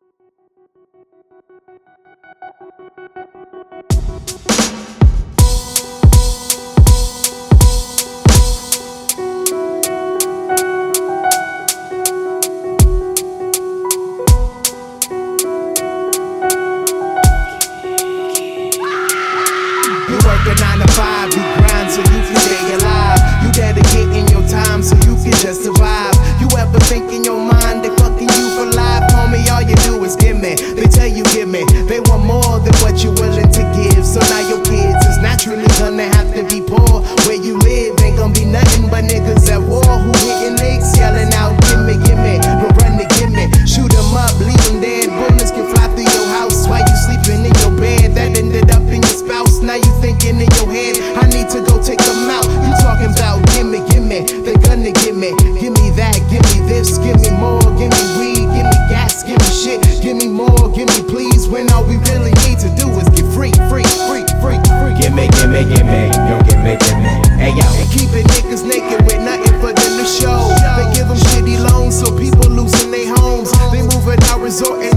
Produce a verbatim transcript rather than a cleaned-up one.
You work a nine to five, you grind so you can stay alive. You dedicating your time so you can just survive. You ever think in your mind they fucking you for life? Homie, all you do is give me. They tell you give me. They want more than what you're willing to give. So now your kids is naturally gonna have to be poor. Where you live ain't gonna be nothing but niggas at war who hitting licks, yelling out, give me, give me. But run to give me. Shoot them up, leave them dead. Bullets can fly through your house while you sleeping in your bed. That ended up in your spouse. Now you thinking in your head, I need to go take them out. You talking about gimme, gimme, they gonna give me. Give me that, give me this, give me more, give me weed, give me gas, give me shit, give me more, give me please. When all we really need to do is get free, free, free, free, free. Gimme, gimme, gimme, yo, gimme, gimme. Hey yo, And keeping niggas naked with nothing for them to show. They give them shitty loans so people losing their homes. They moving out resorting